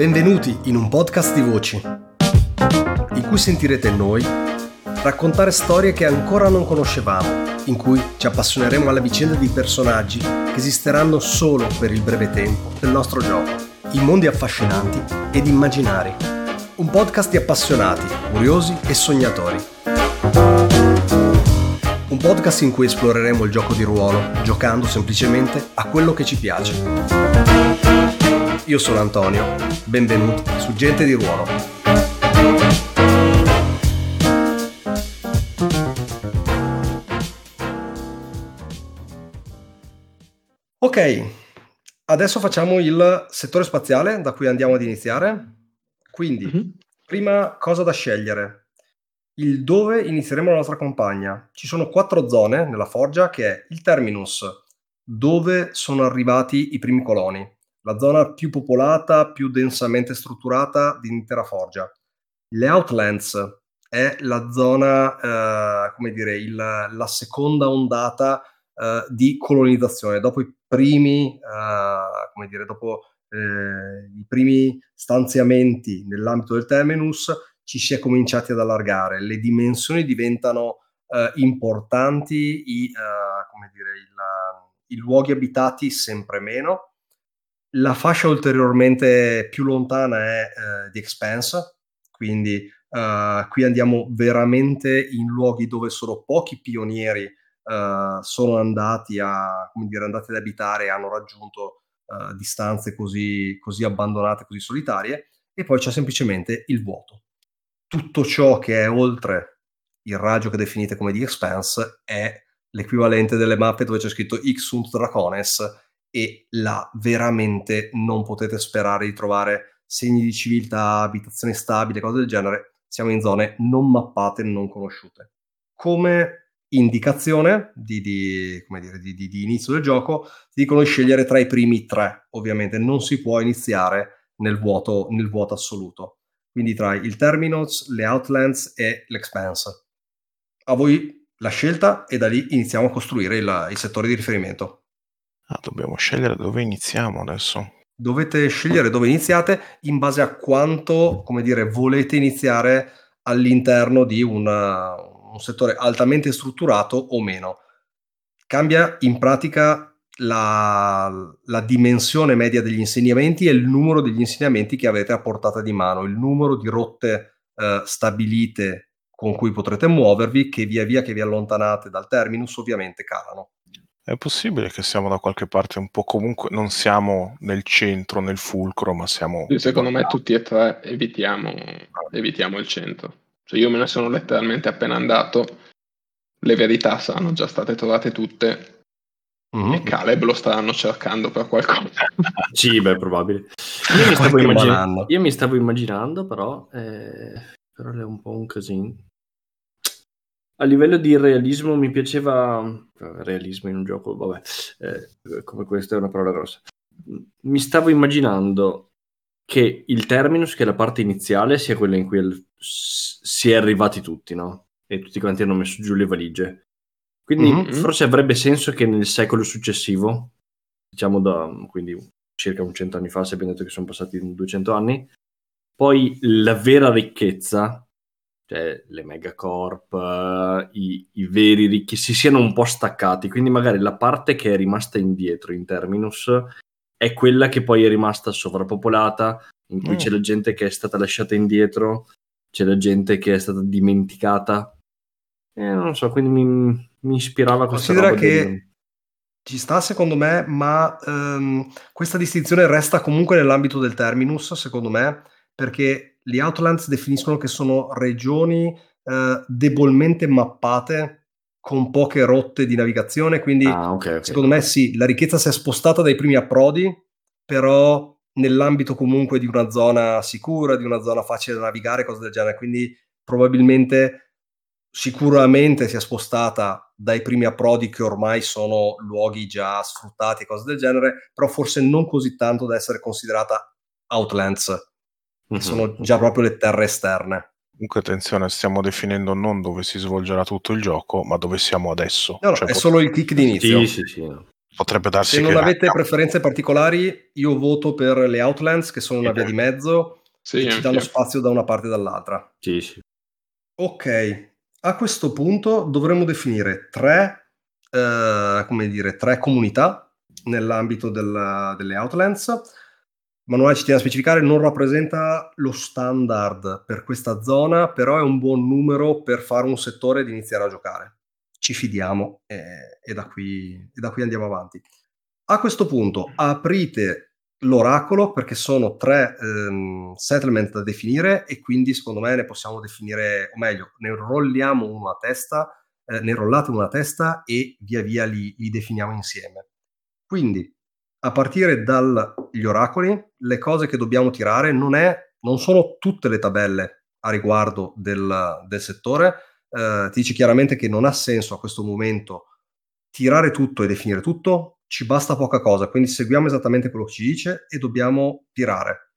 Benvenuti in un podcast di voci, in cui sentirete noi raccontare storie che ancora non conoscevamo, in cui ci appassioneremo alla vicenda di personaggi che esisteranno solo per il breve tempo del nostro gioco, in mondi affascinanti ed immaginari. Un podcast di appassionati, curiosi e sognatori. Un podcast in cui esploreremo il gioco di ruolo, giocando semplicemente a quello che ci piace. Io sono Antonio, benvenuti su Gente di Ruolo. Ok, adesso facciamo il settore spaziale da cui andiamo ad iniziare. Quindi, prima cosa da scegliere, il dove inizieremo la nostra campagna. Ci sono 4 zone nella forgia, che è il Terminus, dove sono arrivati i primi coloni. La zona più popolata, più densamente strutturata dell'intera forgia. Le Outlands è la zona, la seconda ondata di colonizzazione. Dopo i primi, i primi stanziamenti nell'ambito del Terminus, ci si è cominciati ad allargare. Le dimensioni diventano importanti, i luoghi abitati sempre meno. La fascia ulteriormente più lontana è The Expanse, quindi qui andiamo veramente in luoghi dove solo pochi pionieri sono andati ad abitare e hanno raggiunto distanze così abbandonate, così solitarie, e poi c'è semplicemente il vuoto. Tutto ciò che è oltre il raggio che definite come The Expanse è l'equivalente delle mappe dove c'è scritto Ixunt Dracones, e là veramente non potete sperare di trovare segni di civiltà, abitazioni stabili, cose del genere. Siamo in zone non mappate, non conosciute. Come indicazione di inizio del gioco, ti dicono di scegliere tra i primi 3. Ovviamente non si può iniziare nel vuoto assoluto. Quindi tra il Terminus, le Outlands e l'Expanse. A voi la scelta, e da lì iniziamo a costruire il settore di riferimento. Dobbiamo scegliere dove iniziamo adesso. Dovete scegliere dove iniziate in base a quanto, volete iniziare all'interno di un settore altamente strutturato o meno. Cambia in pratica la dimensione media degli insegnamenti e il numero degli insegnamenti che avete a portata di mano, il numero di rotte stabilite con cui potrete muovervi, che via via che vi allontanate dal Terminus ovviamente calano. È possibile che siamo da qualche parte un po', comunque non siamo nel centro, nel fulcro, ma siamo... Secondo me tutti e 3 evitiamo il centro. Cioè io me ne sono letteralmente appena andato, le verità saranno già state trovate tutte, e Caleb lo staranno cercando per qualcosa. Sì, beh, probabile. Io mi stavo immaginando, però è un po' un casino. A livello di realismo mi piaceva... Realismo in un gioco, vabbè, come questo è una parola grossa. Mi stavo immaginando che il Terminus, che è la parte iniziale, sia quella in cui si è arrivati tutti, no? E tutti quanti hanno messo giù le valigie. Quindi forse avrebbe senso che nel secolo successivo, diciamo quindi circa 100 anni fa, se abbiamo detto che sono passati 200 anni, poi la vera ricchezza, cioè le megacorp, i veri ricchi, si siano un po' staccati, quindi magari la parte che è rimasta indietro in Terminus è quella che poi è rimasta sovrappopolata, in cui c'è la gente che è stata lasciata indietro, c'è la gente che è stata dimenticata, non so, quindi mi ispirava questa roba. Considera che ci sta, secondo me, ma questa distinzione resta comunque nell'ambito del Terminus, secondo me, perché gli Outlands definiscono che sono regioni debolmente mappate, con poche rotte di navigazione, quindi okay. Secondo me sì, la ricchezza si è spostata dai primi approdi, però nell'ambito comunque di una zona sicura, di una zona facile da navigare, cose del genere, quindi sicuramente si è spostata dai primi approdi, che ormai sono luoghi già sfruttati, cose del genere, però forse non così tanto da essere considerata Outlands, che sono già proprio le terre esterne. Comunque attenzione, stiamo definendo non dove si svolgerà tutto il gioco, ma dove siamo adesso. No, è solo il kick di inizio. Sì. Potrebbe darsi se non che avete preferenze particolari, io voto per le Outlands, che sono una via di mezzo e ci danno spazio da una parte e dall'altra. Sì. Ok, a questo punto dovremmo definire tre comunità nell'ambito delle Outlands. Manuale ci tiene a specificare, non rappresenta lo standard per questa zona, però è un buon numero per fare un settore ed iniziare a giocare. Ci fidiamo e da qui andiamo avanti. A questo punto aprite l'oracolo, perché sono tre settlement da definire e quindi secondo me ne possiamo definire, o meglio, ne rolliamo uno a testa, ne rollate una a testa e via via li definiamo insieme. Quindi a partire dagli oracoli, le cose che dobbiamo tirare non sono tutte le tabelle a riguardo del settore. Ti dice chiaramente che non ha senso a questo momento tirare tutto e definire tutto, ci basta poca cosa, quindi seguiamo esattamente quello che ci dice e dobbiamo tirare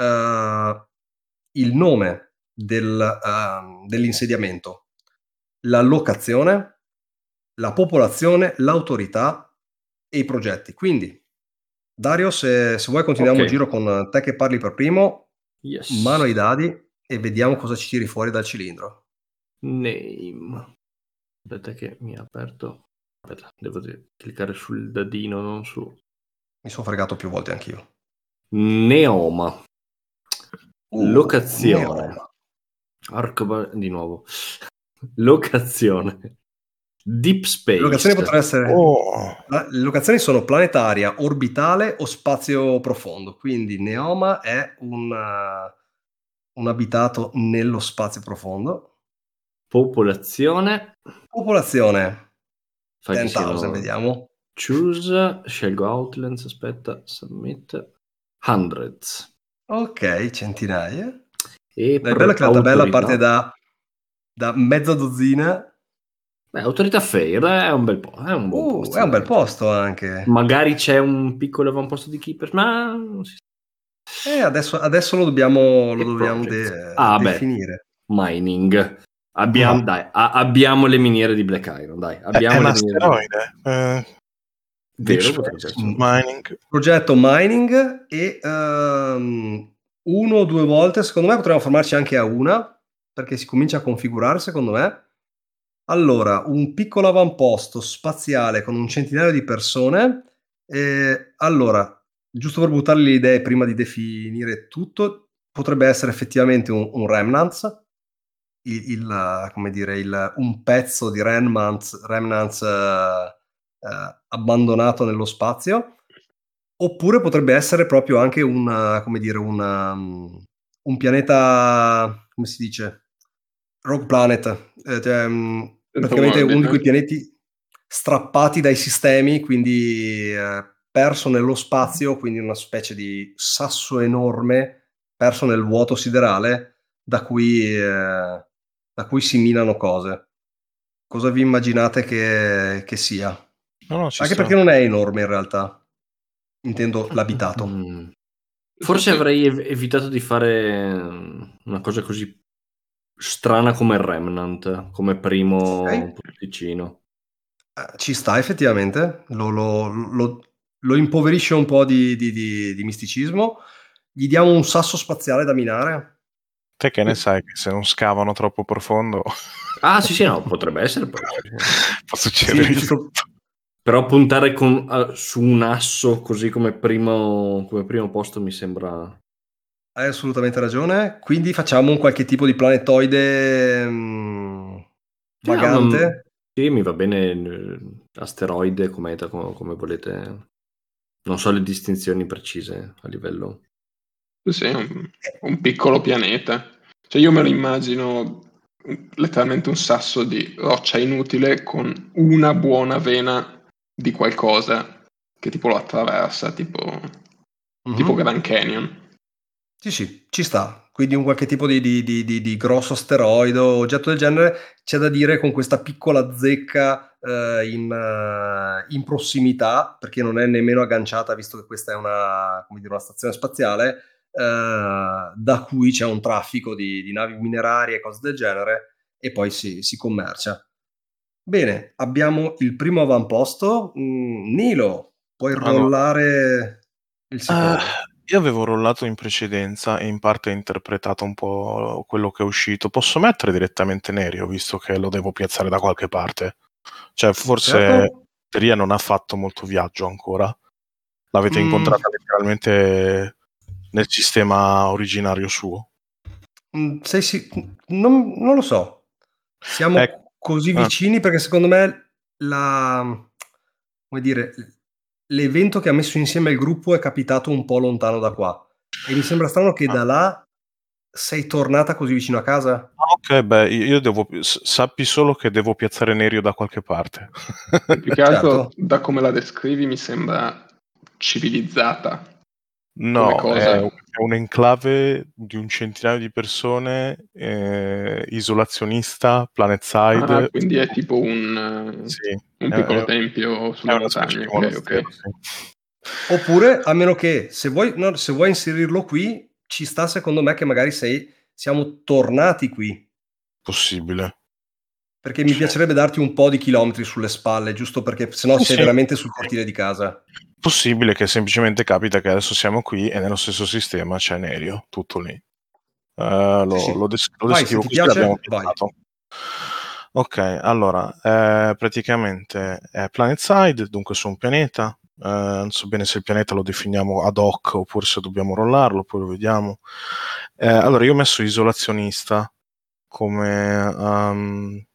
il nome dell'insediamento, la locazione, la popolazione, l'autorità e i progetti. Quindi Dario, se vuoi continuiamo il giro con te che parli per primo, mano ai dadi e vediamo cosa ci tiri fuori dal cilindro. Name. Aspetta che mi ha aperto. Aspetta, devo cliccare sul dadino, non su. Mi sono fregato più volte anch'io. Neoma. Locazione. Di nuovo. Locazione. Deep Space. Le locazioni potrebbero essere le locazioni sono planetaria, orbitale o spazio profondo, quindi Neoma è un abitato nello spazio profondo. Popolazione 10,000, vediamo. Choose, scelgo Outlands, aspetta, submit, hundreds. Ok, centinaia. E è bella che la tabella parte da mezza dozzina. Beh, autorità fair è un bel po', è un buon posto. È un bel posto anche. Magari c'è un piccolo avamposto di keeper, ma non si sa. Adesso lo dobbiamo definire. Mining. Abbiamo le miniere di Black Iron, dai. Abbiamo un asteroide. Vero, mining. Progetto mining e 1 o 2 volte, secondo me potremmo fermarci anche a una, perché si comincia a configurare, secondo me. Allora, un piccolo avamposto spaziale con un centinaio di persone. Allora, giusto per buttare le idee prima di definire tutto, potrebbe essere effettivamente un Remnants, un pezzo di Remnants abbandonato nello spazio, oppure potrebbe essere proprio anche un pianeta, come si dice? Rogue Planet, praticamente uno di quei pianeti strappati dai sistemi, quindi perso nello spazio, quindi una specie di sasso enorme perso nel vuoto siderale da cui si minano cose. Cosa vi immaginate che sia? Anche perché non è enorme in realtà, intendo l'abitato. Forse avrei evitato di fare una cosa così strana come il Remnant, come primo posticino. Ci sta effettivamente, lo impoverisce un po' di misticismo, gli diamo un sasso spaziale da minare. Te che ne sai che se non scavano troppo profondo... Sì, no, potrebbe essere. Può succedere. Sì, però puntare su un asso così come primo posto mi sembra... Hai assolutamente ragione, quindi facciamo un qualche tipo di planetoide vagante. Sì, mi va bene asteroide, cometa, come volete. Non so le distinzioni precise a livello. Sì, un piccolo pianeta. Cioè io me lo immagino letteralmente un sasso di roccia inutile con una buona vena di qualcosa che tipo lo attraversa, tipo Grand Canyon. Sì, ci sta. Quindi un qualche tipo di grosso asteroide o oggetto del genere. C'è da dire con questa piccola zecca in prossimità, perché non è nemmeno agganciata, visto che questa è una stazione spaziale, da cui c'è un traffico di navi minerarie e cose del genere, e poi si commercia. Bene, abbiamo il primo avamposto. Nilo, Puoi rollare il secondo. Io avevo rollato in precedenza e in parte interpretato un po' quello che è uscito. Posso mettere direttamente Nerio, visto che lo devo piazzare da qualche parte? Cioè, forse Certo. Teria non ha fatto molto viaggio ancora. L'avete incontrata letteralmente nel sistema originario suo? Non lo so. Siamo così vicini perché secondo me come dire, l'evento che ha messo insieme il gruppo è capitato un po' lontano da qua. E mi sembra strano che da là sei tornata così vicino a casa. Ok, beh, io devo... Sappi solo che devo piazzare Nerio da qualche parte. Più che altro, da come la descrivi, mi sembra civilizzata. No, è un enclave di un centinaio di persone, isolazionista, planetside. Quindi è tipo un piccolo tempio sulle montagne. Ok. Sì. Oppure, a meno che, se vuoi inserirlo qui, ci sta secondo me che magari siamo tornati qui. Possibile. Perché mi piacerebbe darti un po' di chilometri sulle spalle, giusto perché sennò sei veramente sul cortile di casa. Possibile che semplicemente capita che adesso siamo qui e nello stesso sistema c'è Nerio, tutto lì. Lo descrivo così, l'abbiamo pensato. Ok, allora, praticamente è planetside, dunque su un pianeta. Non so bene se il pianeta lo definiamo ad hoc oppure se dobbiamo rollarlo, poi lo vediamo. Allora, io ho messo isolazionista come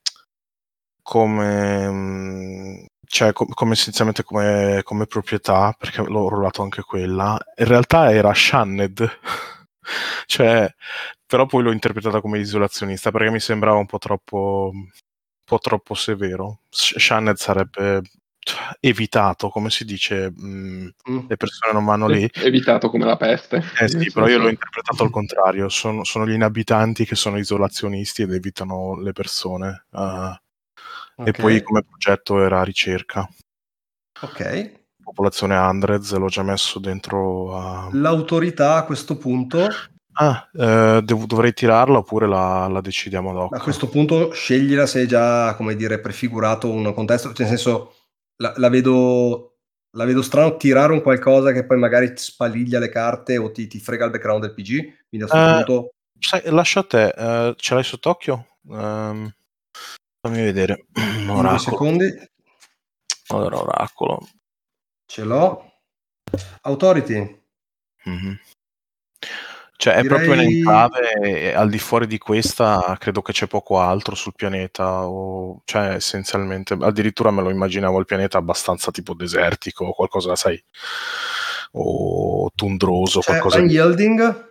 essenzialmente come proprietà, perché l'ho rollato anche quella. In realtà era Shanned, cioè, però poi l'ho interpretata come isolazionista perché mi sembrava un po' troppo severo. Shanned sarebbe evitato, come si dice, le persone non vanno lì. Evitato come la peste. Sì, però io l'ho interpretato al contrario, sono gli inabitanti che sono isolazionisti ed evitano le persone. E poi come progetto era ricerca. Ok. Popolazione Andrez, l'ho già messo dentro. L'autorità a questo punto... dovrei tirarla oppure la decidiamo dopo? A questo punto sceglila se hai già, come dire, prefigurato un contesto, cioè nel senso la vedo strano tirare un qualcosa che poi magari spaliglia le carte o ti frega il background del PG, quindi a questo punto... Lascia a te, ce l'hai sott'occhio? Fammi vedere. In 2 secondi. Allora, oracolo. Ce l'ho. Authority. Mm-hmm. Cioè è proprio un enclave e al di fuori di questa credo che c'è poco altro sul pianeta, cioè essenzialmente addirittura me lo immaginavo il pianeta abbastanza tipo desertico o qualcosa, sai, o tundroso, c'è qualcosa di... Unyielding?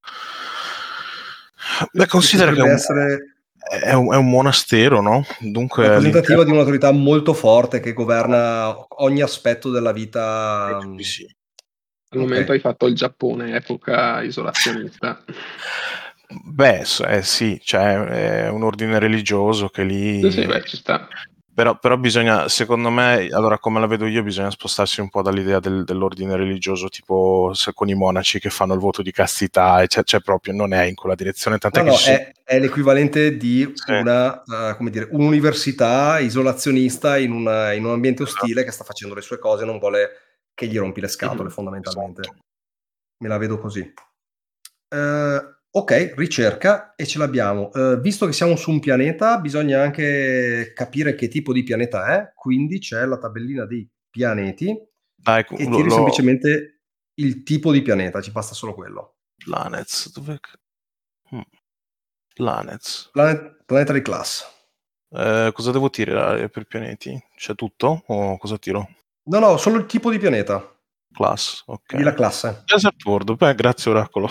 Beh, considera che è un monastero, no? Dunque rappresentativa di un'autorità molto forte che governa ogni aspetto della vita. Sì. Al momento hai fatto il Giappone epoca isolazionista. Beh, sì, cioè è un ordine religioso che lì... Sì, beh, ci sta. Però bisogna, secondo me, allora come la vedo io, bisogna spostarsi un po' dall'idea dell'ordine religioso, tipo con i monaci che fanno il voto di castità, e c'è proprio, non è in quella direzione, tant'è che è l'equivalente di una, come dire, un'università isolazionista in un ambiente ostile che sta facendo le sue cose e non vuole che gli rompi le scatole, fondamentalmente. Esatto. Me la vedo così. Ok, ricerca e ce l'abbiamo. Visto che siamo su un pianeta, bisogna anche capire che tipo di pianeta è, quindi c'è la tabellina dei pianeti e tiri semplicemente il tipo di pianeta, ci basta solo quello. Planets, dov'è? Planets. Planetary class. Cosa devo tirare per pianeti? C'è tutto o cosa tiro? No, solo il tipo di pianeta. Class, ok. Quindi la classe. Desert World, beh, grazie oracolo.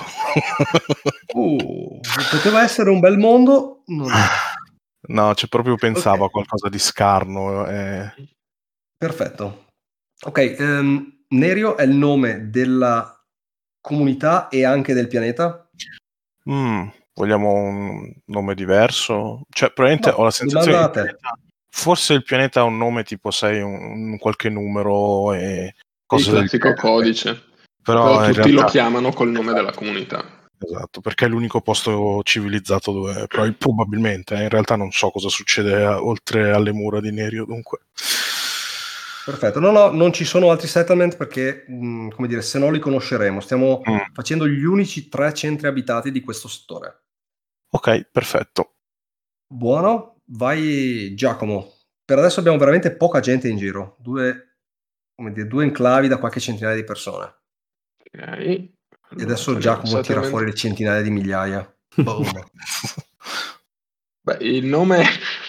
Poteva essere un bel mondo, non è. No, proprio pensavo a qualcosa di scarno. Perfetto. Ok, Nerio è il nome della comunità e anche del pianeta? Vogliamo un nome diverso? Cioè, probabilmente ho la sensazione che forse il pianeta ha un nome tipo, sai, un qualche numero e cose il classico codice. Però tutti realtà... lo chiamano col nome della comunità. Esatto, perché è l'unico posto civilizzato dove probabilmente, in realtà non so cosa succede oltre alle mura di Nerio, dunque. Perfetto, no, non ci sono altri settlement perché, come dire, se no li conosceremo. Stiamo facendo gli unici 3 centri abitati di questo settore. Ok, perfetto. Buono, vai Giacomo. Per adesso abbiamo veramente poca gente in giro, 2 enclavi da qualche centinaia di persone. Ok. Allora, e adesso Giacomo tira fuori le centinaia di migliaia. Boom. Beh, il nome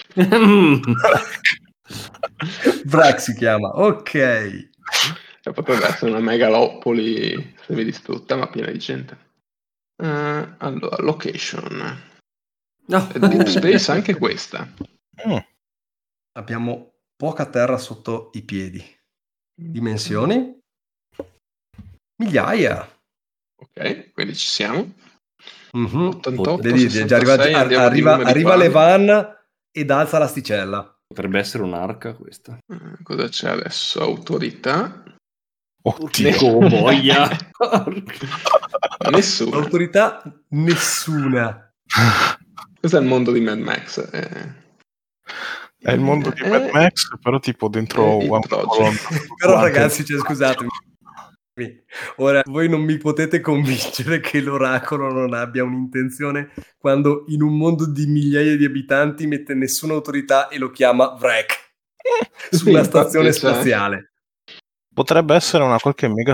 Vrac si chiama, ok. Potrebbe essere una megalopoli semidistrutta, ma piena di gente. Allora, location. Deep Space anche questa. Abbiamo poca terra sotto i piedi. Dimensioni? Migliaia. Ok, quindi ci siamo. 88, vedi, 66, arriva le van ed alza l'asticella. Potrebbe essere un'arca questa. Cosa c'è adesso? Autorità. Oddio, boia. Nessuna. Autorità nessuna. Questo è il mondo di Mad Max. È il mondo di Mad Max, però tipo dentro però ragazzi, scusatemi. Ora, voi non mi potete convincere che l'oracolo non abbia un'intenzione quando in un mondo di migliaia di abitanti mette nessuna autorità e lo chiama Vrac su una stazione spaziale. Potrebbe essere una qualche mega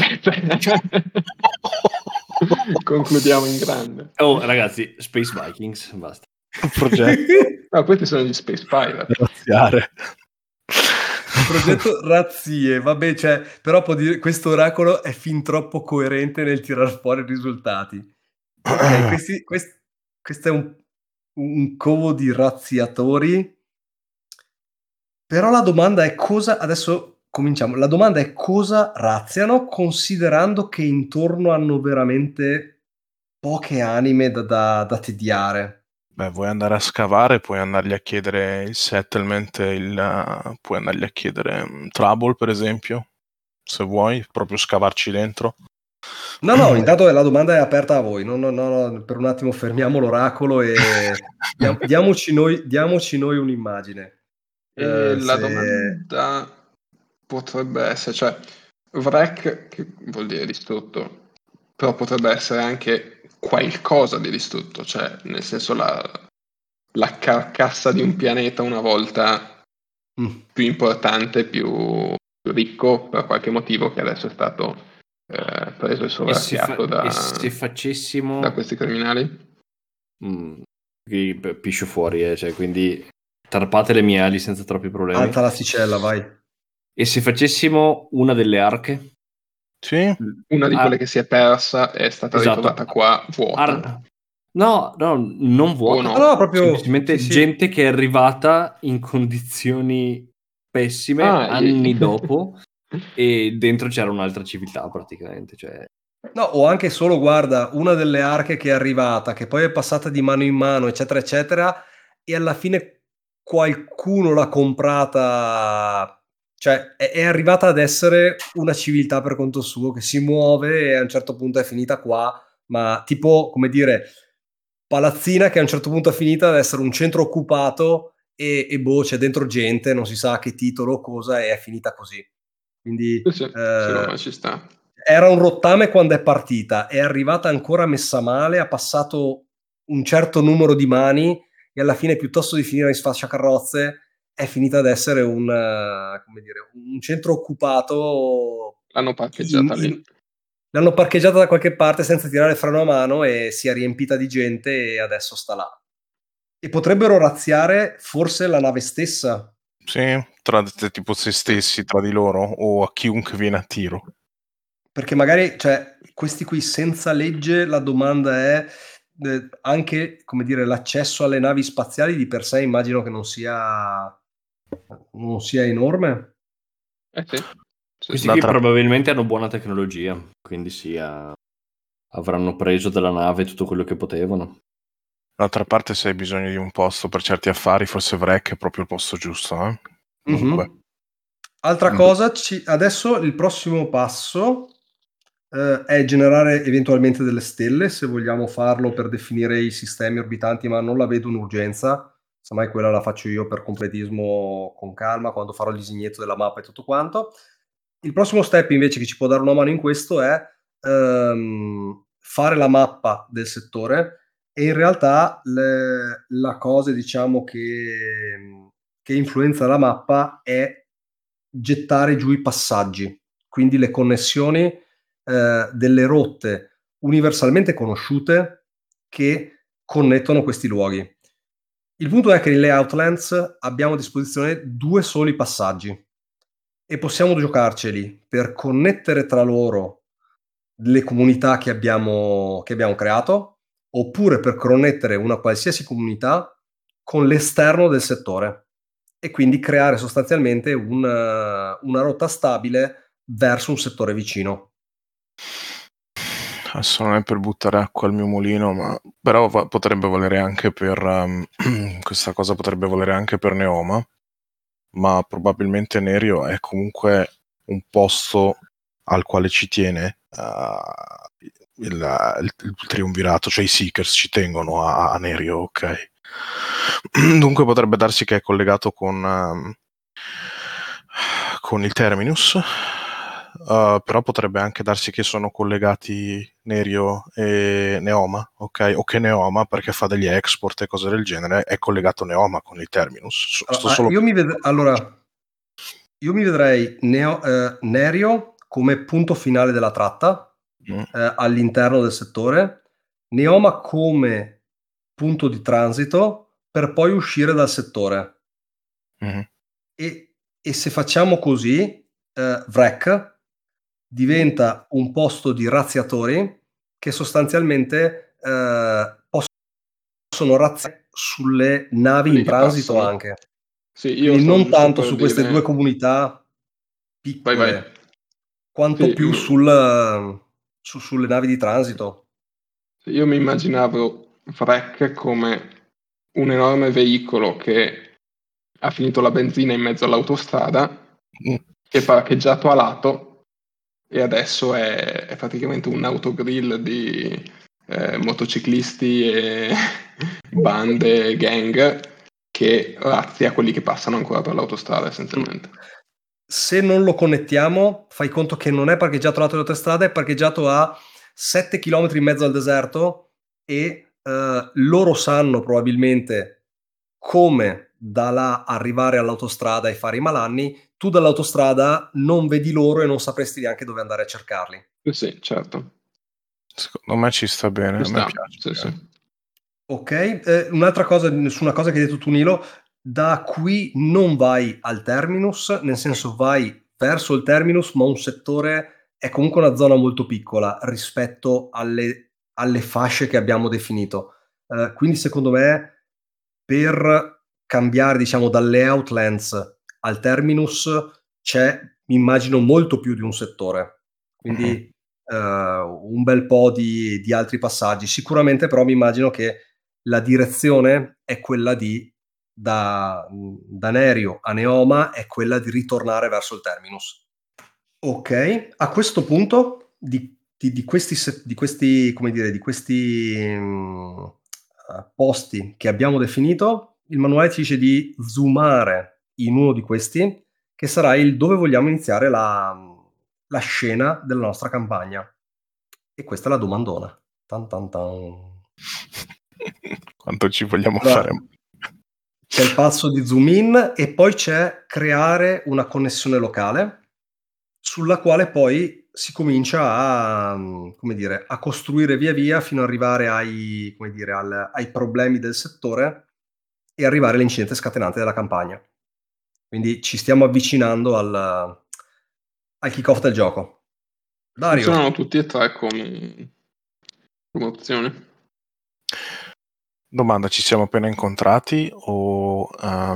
concludiamo in grande. Oh ragazzi, Space Vikings, basta. Progetto. No, questi sono gli Space Pirate. Razziare. Progetto razzie, vabbè, però può dire, questo oracolo è fin troppo coerente nel tirar fuori i risultati. Ok, questo è un covo di razziatori, però la domanda è cosa, adesso cominciamo, la domanda è cosa razziano, considerando che intorno hanno veramente poche anime da tediare. Beh, vuoi andare a scavare, puoi andargli a chiedere il settlement, puoi andargli a chiedere Trouble, per esempio, se vuoi, proprio scavarci dentro. No, intanto la domanda è aperta a voi. No, per un attimo fermiamo l'oracolo e diamoci noi un'immagine. La domanda potrebbe essere, cioè, Vrac, che vuol dire distrutto, però potrebbe essere anche qualcosa di distrutto, cioè nel senso la carcassa di un pianeta una volta più importante, più ricco per qualche motivo che adesso è stato preso e sovraffiato da questi criminali. Piscio fuori, cioè, quindi tarpate le mie ali senza troppi problemi. Alza l'asticella, vai. E se facessimo una delle arche? Sì. Una di quelle che si è persa è stata ritrovata qua vuota. No, non vuota. No, proprio semplicemente gente che è arrivata in condizioni pessime anni dopo e dentro c'era un'altra civiltà praticamente, cioè. No, o anche solo, guarda, una delle arche che è arrivata, che poi è passata di mano in mano, eccetera, eccetera, e alla fine qualcuno l'ha comprata, cioè è arrivata ad essere una civiltà per conto suo, che si muove e a un certo punto è finita qua, ma tipo, come dire, palazzina che a un certo punto è finita ad essere un centro occupato e c'è dentro gente, non si sa a che titolo o cosa, e è finita così. Quindi ci sta. Era un rottame quando è partita, è arrivata ancora messa male, ha passato un certo numero di mani e alla fine, piuttosto di finire in sfasciacarrozze, è finita ad essere un centro occupato. L'hanno parcheggiata lì. L'hanno parcheggiata da qualche parte senza tirare il freno a mano e si è riempita di gente e adesso sta là. E potrebbero razziare forse la nave stessa. Sì, tra tipo se stessi, tra di loro o a chiunque viene a tiro. Perché magari, questi qui senza legge, la domanda è anche, come dire, l'accesso alle navi spaziali di per sé immagino che non sia enorme. Sì. Questi qui probabilmente hanno buona tecnologia, quindi avranno preso dalla nave tutto quello che potevano. D'altra parte, se hai bisogno di un posto per certi affari, forse Vrac è proprio il posto giusto, eh? Altra cosa, adesso il prossimo passo è generare eventualmente delle stelle, se vogliamo farlo per definire i sistemi orbitanti, ma non la vedo un'urgenza. semmai quella la faccio io per completismo con calma, quando farò il disegnetto della mappa e tutto quanto. Il prossimo step invece che ci può dare una mano in questo è fare la mappa del settore, e in realtà la cosa, diciamo, che influenza la mappa è gettare giù i passaggi, quindi le connessioni delle rotte universalmente conosciute che connettono questi luoghi. Il punto è che in Layoutlands abbiamo a disposizione 2 soli passaggi e possiamo giocarceli per connettere tra loro le comunità che abbiamo creato, oppure per connettere una qualsiasi comunità con l'esterno del settore e quindi creare sostanzialmente una rotta stabile verso un settore vicino. Adesso non è per buttare acqua al mio mulino, ma però potrebbe valere anche per questa cosa potrebbe valere anche per Neoma, ma probabilmente Nerio è comunque un posto al quale ci tiene il triumvirato, cioè i Seekers ci tengono a Nerio, ok? Dunque potrebbe darsi che è collegato con il Terminus. Però potrebbe anche darsi che sono collegati Nerio e Neoma, ok? O che Neoma, perché fa degli export e cose del genere, è collegato Neoma con il Terminus. Io mi vedrei Nerio come punto finale della tratta all'interno del settore, Neoma come punto di transito per poi uscire dal settore. E se facciamo così, Vrek diventa un posto di razziatori che sostanzialmente possono razziare sulle navi in transito anche. Sì, io quindi non tanto su queste 2 comunità piccole, vai. quanto più sulle navi di transito. Io mi immaginavo Vrek come un enorme veicolo che ha finito la benzina in mezzo all'autostrada, che è parcheggiato a lato e adesso è praticamente un autogrill di motociclisti e bande, gang, che razzia quelli che passano ancora per l'autostrada essenzialmente. Se non lo connettiamo, fai conto che non è parcheggiato lato dell'autostrada, è parcheggiato a 7 km in mezzo al deserto, e loro sanno probabilmente come da là arrivare all'autostrada e fare i malanni. Tu dall'autostrada non vedi loro e non sapresti neanche dove andare a cercarli. Sì, certo. Secondo me ci sta bene, a me piace. Sì. Ok, un'altra cosa, su una cosa che hai detto tu, Nilo, da qui non vai al terminus, nel senso vai verso il terminus, ma un settore è comunque una zona molto piccola rispetto alle fasce che abbiamo definito. Quindi secondo me, per cambiare, diciamo, dal Layoutlands al terminus c'è, immagino, molto più di un settore. Quindi un bel po' di altri passaggi. Sicuramente però mi immagino che la direzione è quella da Nerio a Neoma è quella di ritornare verso il terminus. Ok, a questo punto di questi come dire, di questi posti che abbiamo definito, il manuale ci dice di zoomare in uno di questi, che sarà il dove vogliamo iniziare la scena della nostra campagna. E questa è la domandona. Tan tan tan. Quanto ci vogliamo fare? C'è il passo di zoom in e poi c'è creare una connessione locale sulla quale poi si comincia a, come dire, a costruire via via fino ad arrivare ai problemi del settore e arrivare all'incidente scatenante della campagna. Quindi ci stiamo avvicinando al kick-off del gioco. Dario. Funzionano tutti e tre come opzioni. Domanda, ci siamo appena incontrati o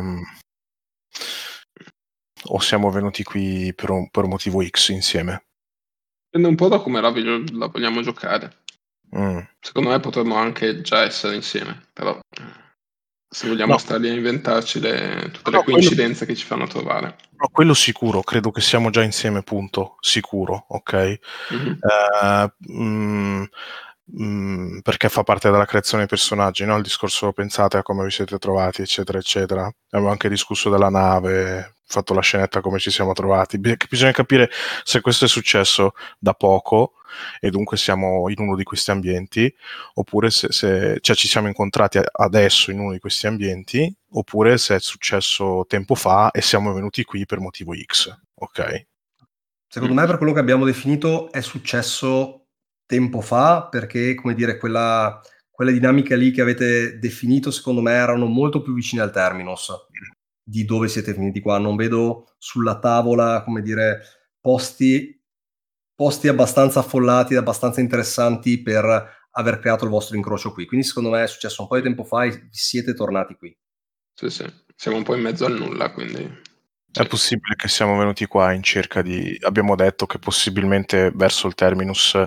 siamo venuti qui per un motivo X insieme? Dipende un po' da come la vogliamo giocare. Secondo me potremmo anche già essere insieme, però se vogliamo stare lì a inventarci tutte le coincidenze che ci fanno trovare. No, quello sicuro, credo che siamo già insieme, punto, sicuro, ok? perché fa parte della creazione dei personaggi, no? Il discorso pensate a come vi siete trovati, eccetera, eccetera. Abbiamo anche discusso della nave, fatto la scenetta come ci siamo trovati. Bisogna capire se questo è successo da poco e dunque siamo in uno di questi ambienti, oppure se cioè ci siamo incontrati adesso in uno di questi ambienti, oppure se è successo tempo fa e siamo venuti qui per motivo X, ok? Secondo me, per quello che abbiamo definito, è successo tempo fa, perché, come dire, quelle dinamiche lì che avete definito, secondo me, erano molto più vicine al terminus di dove siete finiti qua. Non vedo sulla tavola, come dire, posti abbastanza affollati, abbastanza interessanti per aver creato il vostro incrocio qui. Quindi, secondo me, è successo un po' di tempo fa e siete tornati qui. Sì, siamo un po' in mezzo al nulla, quindi... È possibile che siamo venuti qua in cerca di... Abbiamo detto che possibilmente verso il terminus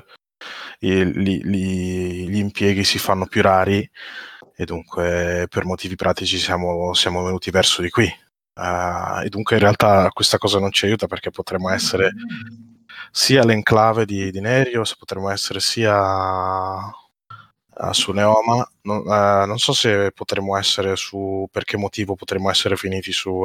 gli impieghi si fanno più rari e dunque per motivi pratici siamo venuti verso di qui. E dunque in realtà questa cosa non ci aiuta, perché potremmo essere sia l'enclave di Nerios, potremmo essere sia su Neoma, non so se potremmo essere per che motivo potremmo essere finiti su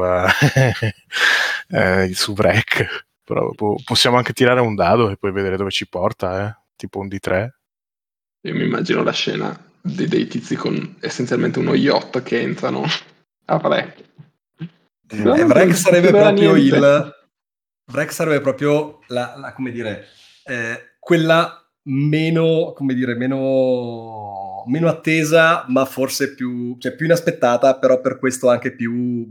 su Vrek, però possiamo anche tirare un dado e poi vedere dove ci porta, tipo un D3. Io mi immagino la scena dei tizi con essenzialmente uno yacht che entrano a Vrek. Vrek sarebbe proprio la come dire, quella meno, come dire, meno attesa, ma forse più inaspettata, però per questo anche più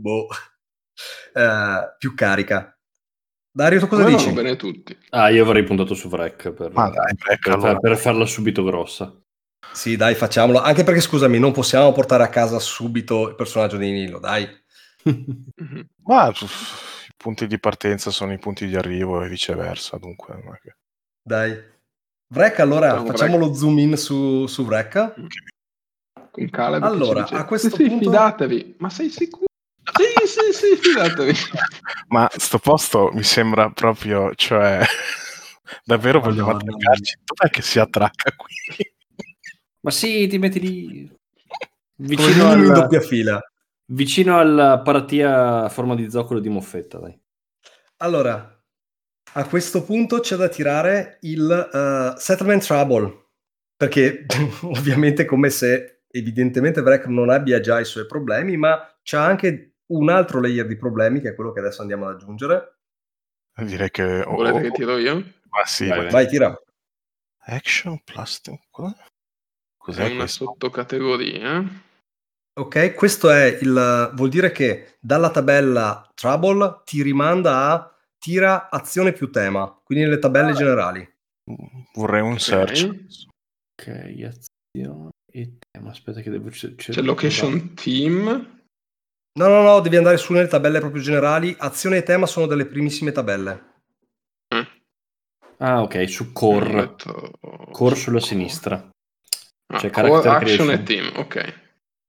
carica. Dario, tu cosa dici? Va bene tutti. Io avrei puntato su Vrek per farla subito grossa. Sì, dai, facciamolo. Anche perché, scusami, non possiamo portare a casa subito il personaggio di Nilo, dai. Ma i punti di partenza sono i punti di arrivo e viceversa, dunque. Dai. Vrek, allora, facciamo lo zoom in su Vrek. Con Caleb. Allora, a questo punto... fidatevi. Ma sei sicuro? Sì, fidatevi. Ma sto posto mi sembra proprio, cioè... Davvero vogliamo attraccarci? Dov'è che si attracca qui? Ma sì, ti metti lì vicino in doppia fila. Vicino alla paratia a forma di zoccolo di moffetta, dai. Allora, a questo punto c'è da tirare il Settlement Trouble, perché ovviamente come se evidentemente Vrek non abbia già i suoi problemi, ma c'ha anche un altro layer di problemi, che è quello che adesso andiamo ad aggiungere. Direi che... Volete che tiro io? Ma sì, vai, tira. Action plus... Cos'è una questo? Sottocategoria. Ok, questo è vuol dire che dalla tabella Trouble ti rimanda a tira azione più tema, quindi nelle tabelle generali. Vorrei un search. Ok, azione e tema. Aspetta che devo... C'è location team. No, devi andare su nelle tabelle proprio generali. Azione e tema sono delle primissime tabelle. Ah, ok, su core. Core sulla sinistra. C'è core, action e team, ok.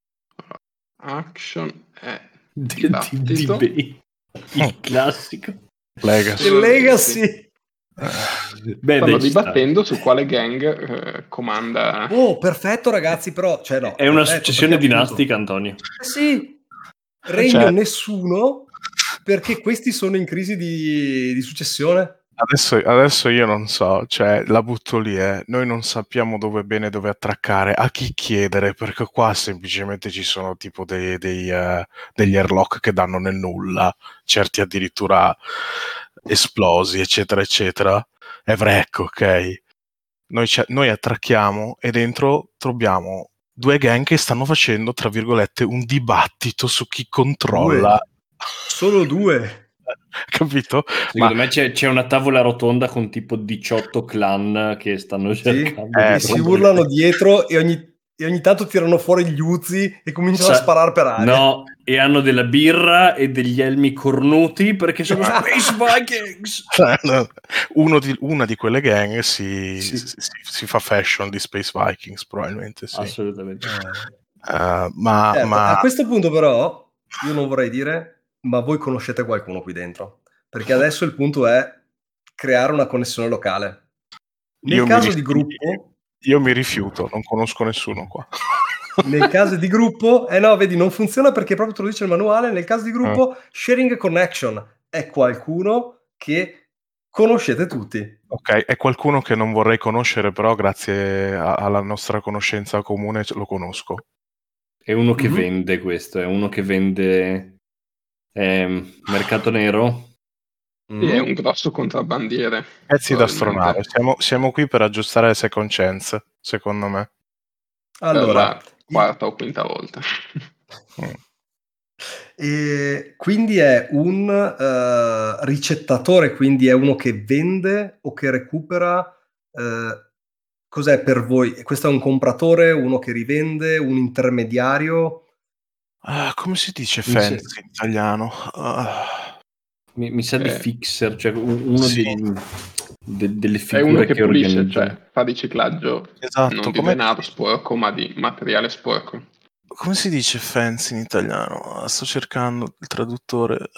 Action è dibattito. Il classico. Legacy. Stanno dibattendo su quale gang comanda. Oh, perfetto ragazzi, però no, è una successione dinastica, Antonio. Sì, regno nessuno, perché questi sono in crisi di successione. Adesso io non so, cioè la butto lì, noi non sappiamo dove attraccare, a chi chiedere, perché qua semplicemente ci sono tipo degli airlock che danno nel nulla, certi addirittura esplosi, eccetera, eccetera. È Vrek, ok? Noi attracchiamo e dentro troviamo due gang che stanno facendo, tra virgolette, un dibattito su chi controlla. Solo due. Capito? Secondo me c'è una tavola rotonda con tipo 18 clan che stanno cercando e si urlano dietro e ogni tanto tirano fuori gli Uzi e cominciano a sparare per aria. No, e hanno della birra e degli elmi cornuti perché sono Space Vikings. Una di quelle gang si fa fashion di Space Vikings, probabilmente sì. Assolutamente. Ma a questo punto però io non vorrei dire, ma voi conoscete qualcuno qui dentro, perché adesso il punto è creare una connessione locale. Nel caso di gruppo Io mi rifiuto, non conosco nessuno qua. Nel caso di gruppo, no, vedi, non funziona perché proprio te lo dice il manuale. Nel caso di gruppo, sharing a connection è qualcuno che conoscete tutti. Ok, è qualcuno che non vorrei conoscere, però grazie alla nostra conoscenza comune lo conosco. È uno che vende questo, è uno che vende mercato nero. Sì, è un grosso contrabbandiere. Pezzi da stronare. Siamo qui per aggiustare le second chance, secondo me. Allora, per la quarta o quinta volta. E quindi è un ricettatore, quindi è uno che vende o che recupera. Cos'è per voi? Questo è un compratore, uno che rivende, un intermediario? Come si dice fancy in italiano? Mi sa di fixer, cioè uno sì. delle figure è uno che pulisce, organizzano. cioè fa riciclaggio, non di denaro sporco, ma di materiale sporco. Come si dice fancy in italiano? Sto cercando il traduttore.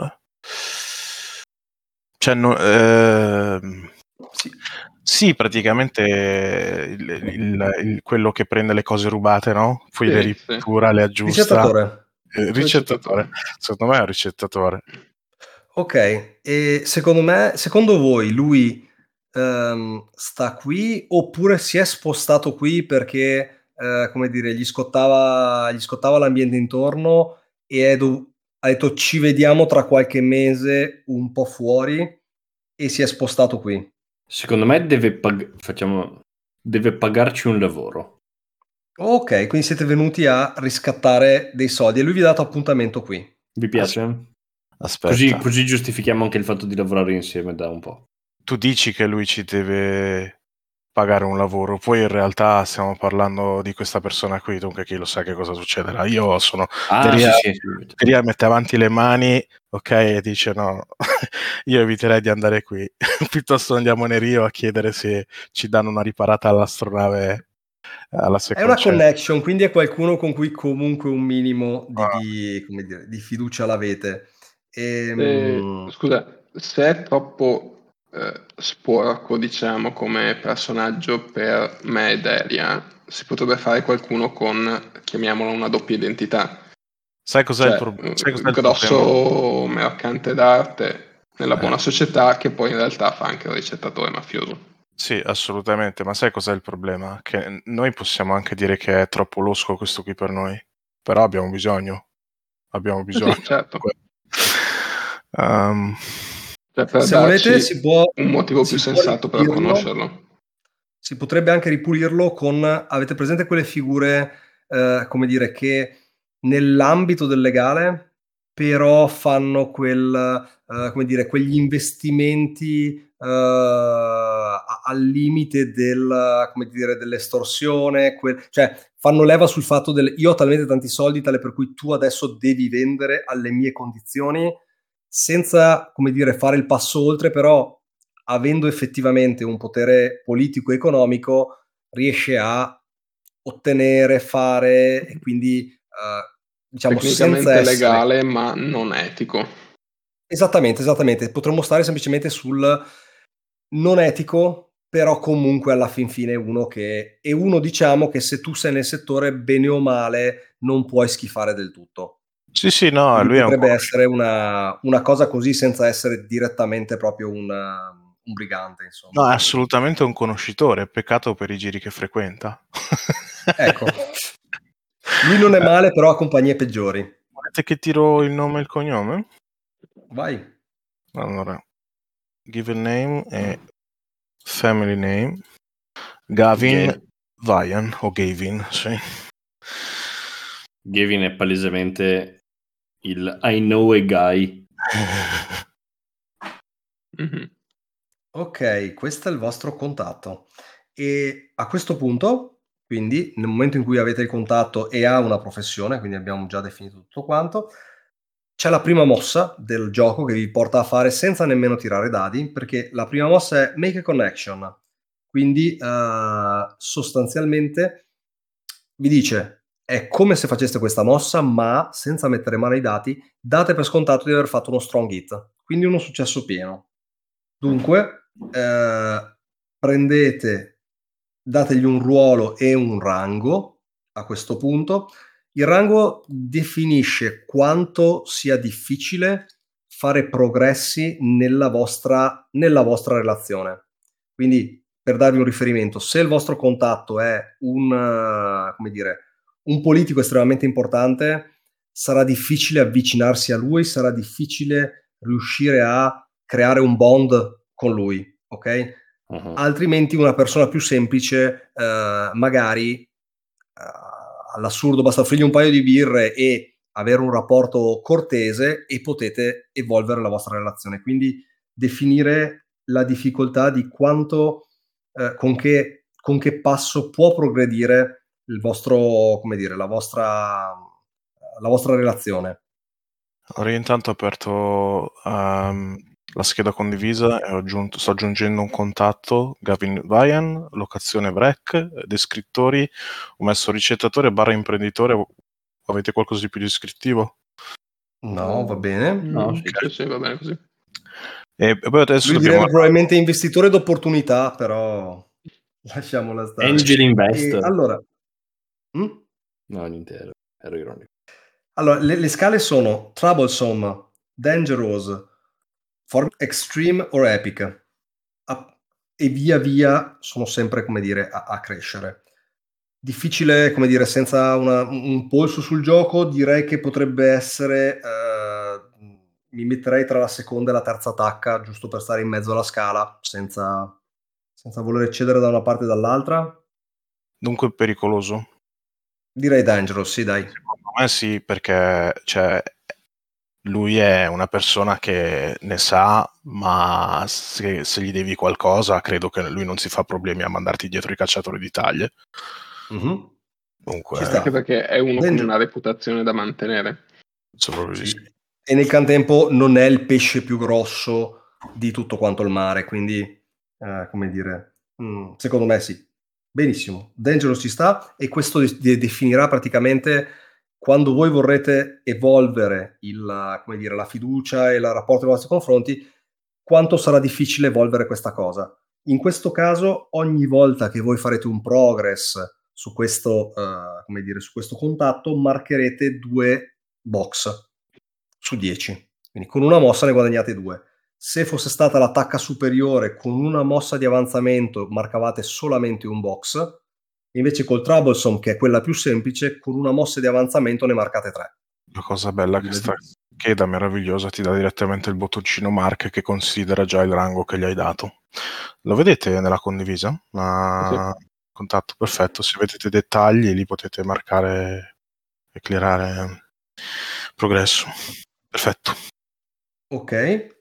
Sì, praticamente quello che prende le cose rubate, no? Poi le ripettura, le aggiusta. Ricettatore. Secondo me è un ricettatore. Ok, e secondo voi lui sta qui oppure si è spostato qui perché, come dire, gli scottava l'ambiente intorno e ha detto ci vediamo tra qualche mese un po' fuori e si è spostato qui? Secondo me deve pagarci un lavoro. Ok, quindi siete venuti a riscattare dei soldi e lui vi ha dato appuntamento qui. Vi piace? Aspetta. Così giustifichiamo anche il fatto di lavorare insieme da un po'. Tu dici che lui ci deve pagare un lavoro, poi in realtà stiamo parlando di questa persona qui, dunque chi lo sa che cosa succederà. Io sono Teria mette avanti le mani, ok, e dice no, io eviterei di andare qui, piuttosto andiamo nel Rio a chiedere se ci danno una riparata all'astronave. È una connection, quindi è qualcuno con cui comunque un minimo di fiducia l'avete. Scusa, se è troppo sporco, diciamo, come personaggio per me ed Elia, si potrebbe fare qualcuno con, chiamiamolo, una doppia identità. Sai cos'è il problema? Grosso mercante d'arte nella buona società che poi in realtà fa anche il ricettatore mafioso. Sì, assolutamente, ma sai cos'è il problema? Che noi possiamo anche dire che è troppo losco questo qui per noi, però abbiamo bisogno. Sì, certo. Per se volete si può un motivo più sensato per conoscerlo. Si potrebbe anche ripulirlo con, avete presente quelle figure, come dire, che nell'ambito del legale però fanno come dire, quegli investimenti al limite come dire, dell'estorsione, cioè fanno leva sul fatto io ho talmente tanti soldi tale per cui tu adesso devi vendere alle mie condizioni, senza, come dire, fare il passo oltre, però avendo effettivamente un potere politico e economico riesce a ottenere, fare e quindi diciamo tecnicamente senza legale ma non etico. Esattamente, potremmo stare semplicemente sul non etico, però comunque alla fin fine uno diciamo che se tu sei nel settore bene o male non puoi schifare del tutto. Sì, no, quindi lui potrebbe essere una cosa così senza essere direttamente proprio un brigante, insomma. No, è assolutamente un conoscitore, peccato per i giri che frequenta. Ecco. Lui non è male, però ha compagnie peggiori. Volete che tiro il nome e il cognome? Vai. Allora, given name e family name. Gavin Vayan, o Gavin, sì. Gavin è palesemente il I know a guy. Ok, questo è il vostro contatto. E a questo punto, quindi, nel momento in cui avete il contatto e ha una professione, quindi abbiamo già definito tutto quanto, c'è la prima mossa del gioco che vi porta a fare senza nemmeno tirare dadi, perché la prima mossa è Make a Connection. Quindi, sostanzialmente, vi dice, è come se faceste questa mossa, ma senza mettere mano ai dati, date per scontato di aver fatto uno strong hit, quindi uno successo pieno. Dunque, prendete dategli un ruolo e un rango a questo punto. Il rango definisce quanto sia difficile fare progressi nella vostra relazione. Quindi, per darvi un riferimento, se il vostro contatto è un politico estremamente importante, sarà difficile avvicinarsi a lui, sarà difficile riuscire a creare un bond con lui, ok? Uh-huh. Altrimenti una persona più semplice, magari all'assurdo basta offrirgli un paio di birre e avere un rapporto cortese e potete evolvere la vostra relazione. Quindi definire la difficoltà di quanto, con che passo può progredire il vostro, come dire, la vostra relazione. Ora intanto ho aperto la scheda condivisa e sto aggiungendo un contatto, Gavin Vian, locazione Vrec, descrittori, ho messo ricettatore / imprenditore. Avete qualcosa di più descrittivo? No, va bene. No, sì, va bene così. E poi adesso lui direbbe probabilmente investitore d'opportunità, però lasciamola stare. Angel investor. Allora, no, niente, ero ironico. Allora, le scale sono troublesome, dangerous, for extreme or epic, e via via sono sempre, come dire, a crescere. Difficile, come dire, senza un polso sul gioco, direi che potrebbe essere, mi metterei tra la seconda e la terza tacca, giusto per stare in mezzo alla scala, senza voler cedere da una parte e dall'altra. Dunque pericoloso? Direi dangerous, sì, dai. Secondo me sì, perché lui è una persona che ne sa, ma se gli devi qualcosa, credo che lui non si fa problemi a mandarti dietro i cacciatori di taglie. Mm-hmm. Comunque, anche perché è uno con una reputazione da mantenere. Sì. E nel contempo non è il pesce più grosso di tutto quanto il mare, quindi, come dire, secondo me sì. Benissimo, Dangerous ci sta, e questo definirà praticamente quando voi vorrete evolvere come dire, la fiducia e il rapporto nei vostri confronti, quanto sarà difficile evolvere questa cosa. In questo caso, ogni volta che voi farete un progress su questo, come dire, su questo contatto, marcherete 2 box su 10. Quindi con una mossa ne guadagnate 2. Se fosse stata l'attacca superiore, con una mossa di avanzamento marcavate solamente un box. Invece col troublesome, che è quella più semplice, con una mossa di avanzamento ne marcate 3. La cosa bella che sta scheda meravigliosa ti dà direttamente il bottoncino mark che considera già il rango che gli hai dato. Lo vedete nella condivisa? Sì. Contatto, perfetto. Se vedete dettagli li potete marcare e clearare progresso. Perfetto. Ok.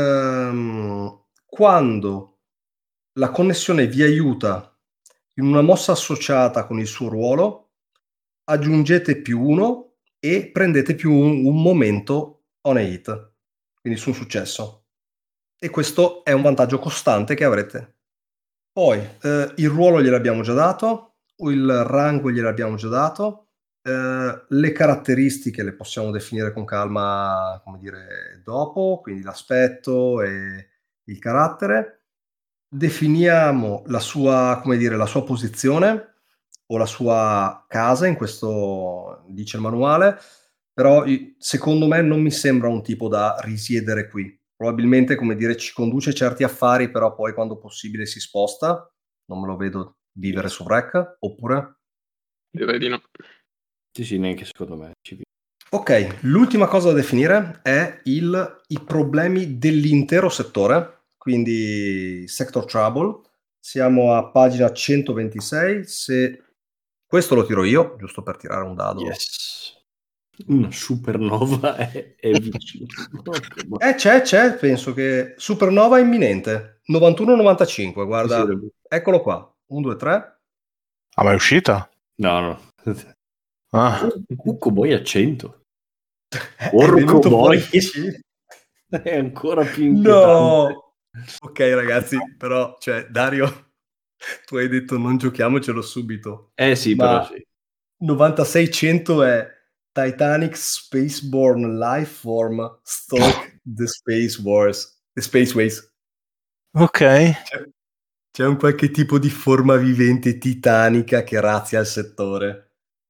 Quando la connessione vi aiuta in una mossa associata con il suo ruolo, aggiungete +1 e prendete un momento on a hit, quindi su un successo. E questo è un vantaggio costante che avrete. Poi il ruolo gliel'abbiamo già dato, il rango gliel'abbiamo già dato, le caratteristiche le possiamo definire con calma, come dire, dopo, quindi l'aspetto e il carattere. Definiamo la sua, come dire, la sua posizione o la sua casa, in questo dice il manuale, però secondo me non mi sembra un tipo da risiedere qui. Probabilmente, come dire, ci conduce certi affari, però poi quando possibile si sposta. Non me lo vedo vivere su Vrec, oppure? Direi di no. Sì, neanche secondo me. Ok, l'ultima cosa da definire è i problemi dell'intero settore, quindi Sector Trouble. Siamo a pagina 126, se questo lo tiro io, giusto per tirare un dado. Yes. Una supernova è vicino. C'è, penso che supernova è imminente. 91-95, guarda, sì, eccolo qua. 1, 2, 3. Ah, ma è uscita? No. Ah. Cucco boy a 100. Porco boy. È ancora più inquietante. No! Ok, ragazzi, però, cioè, Dario, tu hai detto non giochiamocelo subito. Sì, però sì. 9600 è Titanic Spaceborne Lifeform Stalk the Space Wars. The Spaceways. Ok. Cioè, C'è un qualche tipo di forma vivente titanica che razia il settore.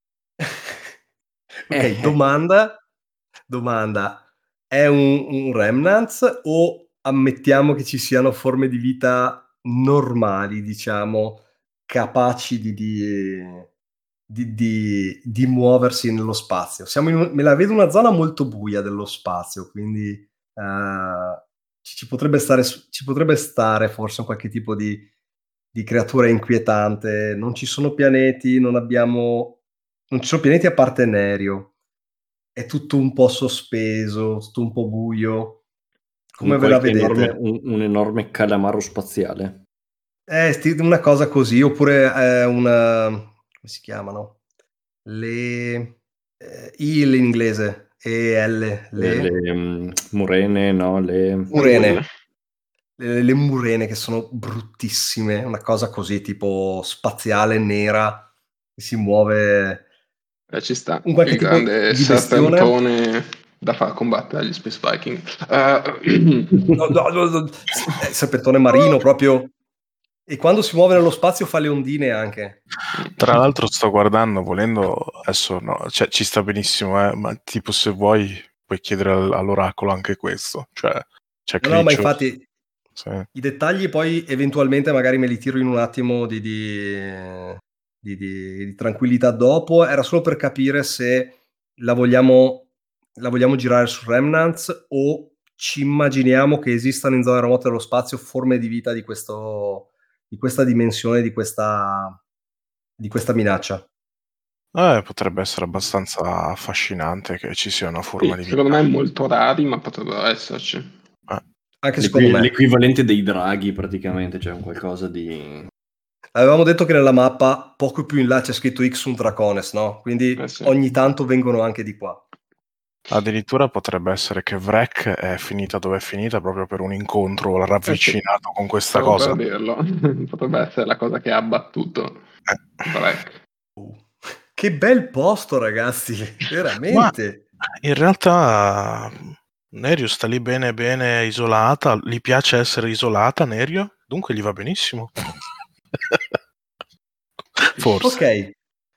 Ok, domanda. È un Remnants o ammettiamo che ci siano forme di vita normali, diciamo, capaci di muoversi nello spazio? Me la vedo una zona molto buia dello spazio, quindi ci potrebbe stare forse un qualche tipo di creatura inquietante. Non ci sono pianeti, non ci sono pianeti a parte Nerio. È tutto un po' sospeso, tutto un po' buio. Come ve la vedete? Un enorme calamaro spaziale. Una cosa così, oppure una... come si chiamano? Le... I in inglese, E-L, le murene, no? Murene. Le murene che sono bruttissime, una cosa così tipo spaziale, nera, che si muove... Ci sta, un qualche il tipo grande di bestione serpentone da far combattere agli Space Viking. no, serpentone marino proprio, e quando si muove nello spazio fa le ondine anche. Tra l'altro sto guardando, volendo, adesso no, cioè ci sta benissimo, ma tipo se vuoi puoi chiedere all'oracolo anche questo, cioè c'è No, ma Criccio. infatti Sì. i dettagli poi eventualmente magari me li tiro in un attimo di tranquillità dopo. Era solo per capire se la vogliamo girare su Remnants o ci immaginiamo che esistano in zone remote dello spazio forme di vita di questa dimensione, di questa minaccia. Potrebbe essere abbastanza affascinante che ci sia una forma di vita. Secondo me è molto rari, ma potrebbero esserci. Anche secondo me. L'equivalente dei draghi praticamente, cioè un qualcosa di... Avevamo detto che nella mappa poco più in là c'è scritto Ixum Dracones, no? Quindi sì. ogni tanto vengono anche di qua. Addirittura potrebbe essere che Vrek è finita dove è finita proprio per un incontro ravvicinato con questa cosa. Per dirlo. Potrebbe essere la cosa che ha abbattuto Vrek. Che bel posto, ragazzi, veramente. Ma in realtà Nerio sta lì bene isolata, gli piace essere isolata Nerio, dunque gli va benissimo. Forse. Ok,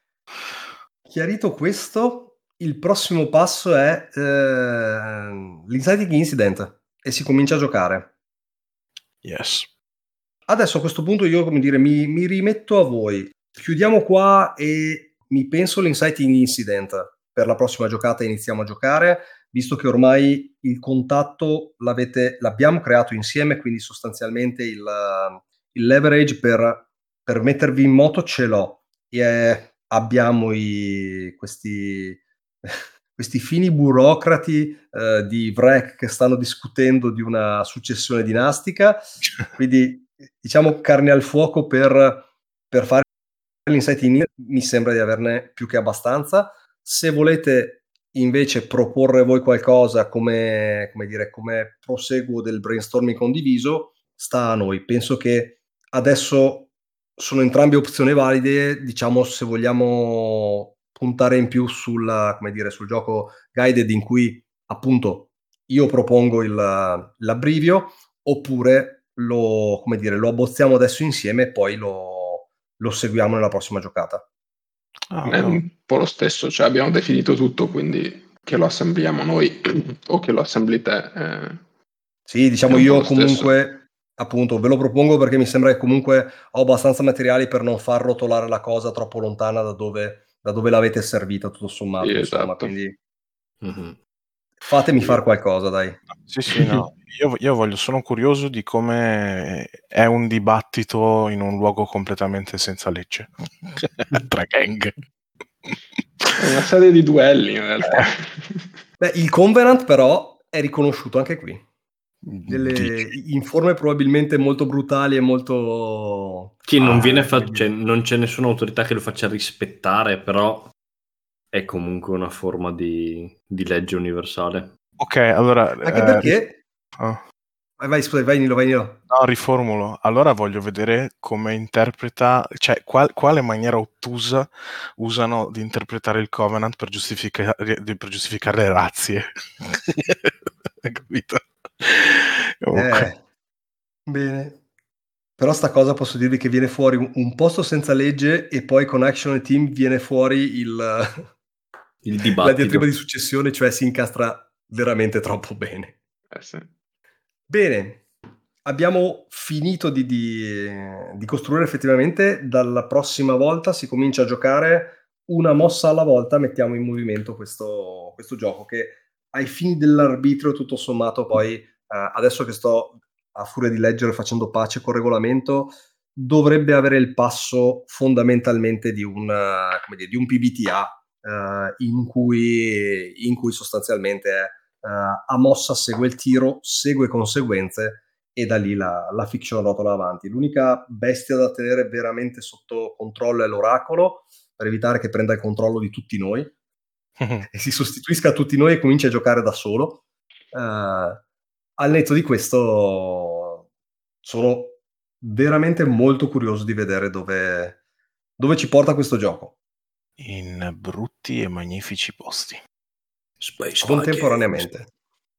chiarito questo, il prossimo passo è l'Inciting Incident e si comincia a giocare. Yes. Adesso a questo punto io, come dire, mi rimetto a voi. Chiudiamo qua e mi penso l'Inciting Incident. Per la prossima giocata iniziamo a giocare, visto che ormai il contatto l'abbiamo creato insieme, quindi sostanzialmente il leverage per mettervi in moto ce l'ho. E abbiamo questi fini burocrati di Vrek che stanno discutendo di una successione dinastica, quindi diciamo carne al fuoco per fare l'insight in mi sembra di averne più che abbastanza. Se volete invece proporre voi qualcosa come proseguo del brainstorming condiviso, sta a noi. Penso che adesso sono entrambe opzioni valide, diciamo, se vogliamo puntare in più sul gioco guided in cui appunto io propongo l'abbrivio, oppure lo abbozziamo adesso insieme e poi lo seguiamo nella prossima giocata. È un po' lo stesso, cioè abbiamo definito tutto, quindi che lo assembliamo noi o che lo assembli te. Sì, diciamo io comunque, appunto, ve lo propongo perché mi sembra che comunque ho abbastanza materiali per non far rotolare la cosa troppo lontana da dove l'avete servita, tutto sommato, sì, insomma, esatto. quindi fatemi fare qualcosa, dai. Sì, no, io sono curioso di come è un dibattito in un luogo completamente senza legge. Tra gang. È una serie di duelli in realtà. Beh, il Covenant però è riconosciuto anche qui. In forme probabilmente molto brutali e molto... Che non viene cioè, non c'è nessuna autorità che lo faccia rispettare, però è comunque una forma di legge universale. Ok, allora... Anche perché... Vai Nilo. No, riformulo. Allora voglio vedere come interpreta, cioè quale maniera ottusa usano di interpretare il Covenant per giustificare le razzie. Hai capito? Bene. Però sta cosa posso dirvi che viene fuori un posto senza legge e poi con Action e Team viene fuori la diatriba di successione, cioè si incastra veramente troppo bene. Sì. Bene, abbiamo finito di costruire effettivamente. Dalla prossima volta si comincia a giocare una mossa alla volta, mettiamo in movimento questo gioco che ai fini dell'arbitrio tutto sommato poi, adesso che sto a furia di leggere facendo pace col regolamento, dovrebbe avere il passo fondamentalmente di un PBTA, in cui sostanzialmente a mossa segue il tiro, segue conseguenze e da lì la fiction rotola avanti. L'unica bestia da tenere veramente sotto controllo è l'oracolo, per evitare che prenda il controllo di tutti noi e si sostituisca a tutti noi e cominci a giocare da solo. Al netto di questo sono veramente molto curioso di vedere dove ci porta questo gioco. In brutti e magnifici posti. Contemporaneamente.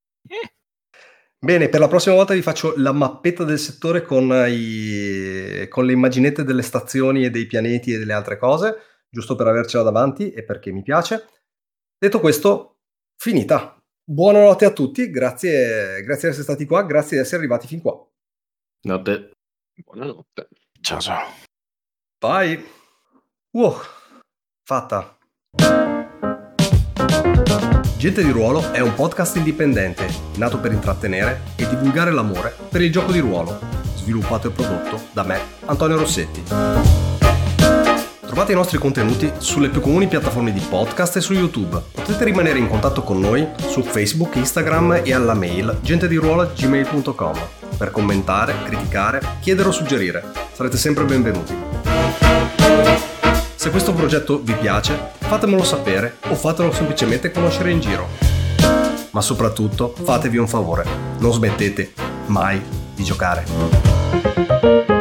Bene, per la prossima volta vi faccio la mappetta del settore con le immaginette delle stazioni e dei pianeti e delle altre cose, giusto per avercela davanti e perché mi piace. Detto questo, finita. Buonanotte a tutti, grazie di essere stati qua, grazie di essere arrivati fin qua. Notte. Buonanotte. Ciao ciao. Bye. Fatta. Gente di Ruolo è un podcast indipendente, nato per intrattenere e divulgare l'amore per il gioco di ruolo, sviluppato e prodotto da me, Antonio Rossetti. Trovate i nostri contenuti sulle più comuni piattaforme di podcast e su YouTube. Potete rimanere in contatto con noi su Facebook, Instagram e alla mail gentediruolo@gmail.com per commentare, criticare, chiedere o suggerire. Sarete sempre benvenuti. Se questo progetto vi piace, fatemelo sapere o fatelo semplicemente conoscere in giro. Ma soprattutto, fatevi un favore, non smettete mai di giocare.